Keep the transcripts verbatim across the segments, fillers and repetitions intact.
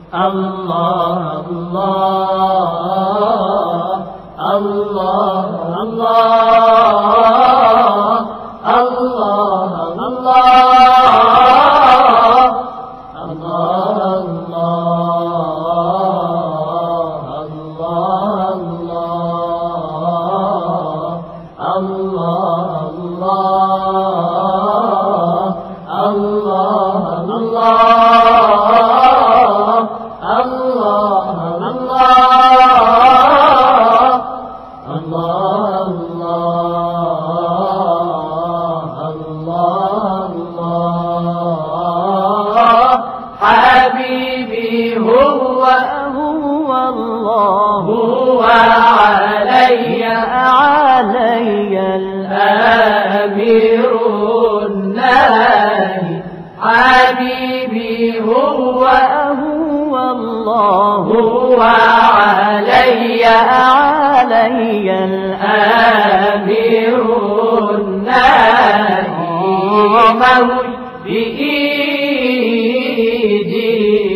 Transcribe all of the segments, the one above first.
الله الله الله الله الله حبيبي هو هو الله هو علي علي الأمير الناهي حبيبي هو هو الله هو علي علي الأمير الناهي مهوش بإيدي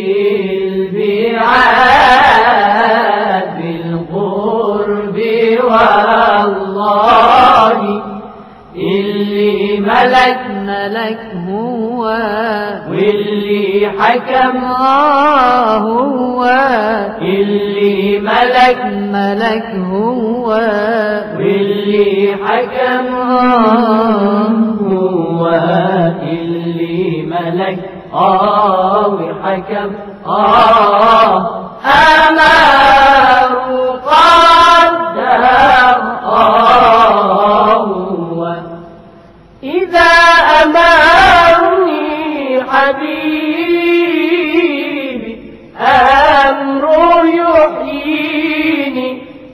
البعاد بالقرب والله اللي ملك ملك هو واللي حكم هو اللي ملك ملك هو واللي حكم هو اللي ملك آه وحكم آه أمر قدر آه إذا أمرني حبيبي أمر يحييني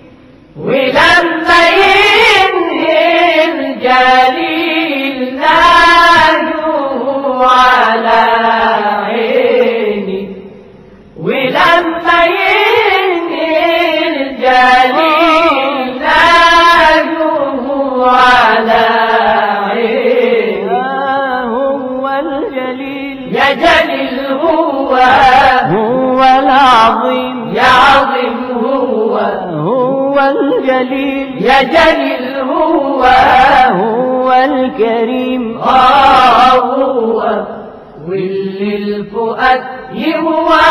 ولما ينهي الجليل ناجوا على عيني ولما ينهي الجليل ناجوا على يا جليل هو هو العظيم يا عظيم هو هو الجليل يا جليل هو هو الكريم آه هو واللي الفؤاد يهوى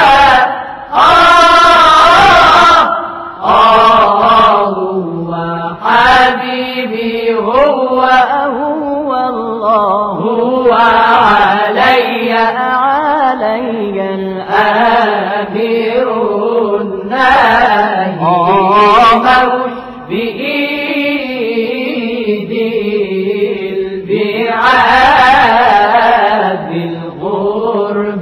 آه آه هو حبيبي هو هو الله هو علي علي الأمير الناهي مهوش بإيدي البعاد بالقرب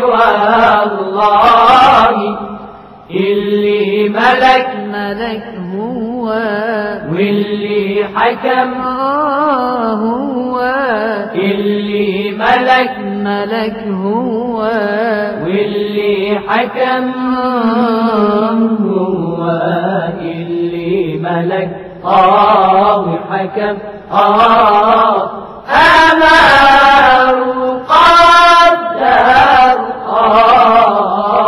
والله اللي ملك ملك هو واللي حكم هو اللي ملك ملك هو واللي حكم هو اللي ملك آه وحكم آه أمر قدر آه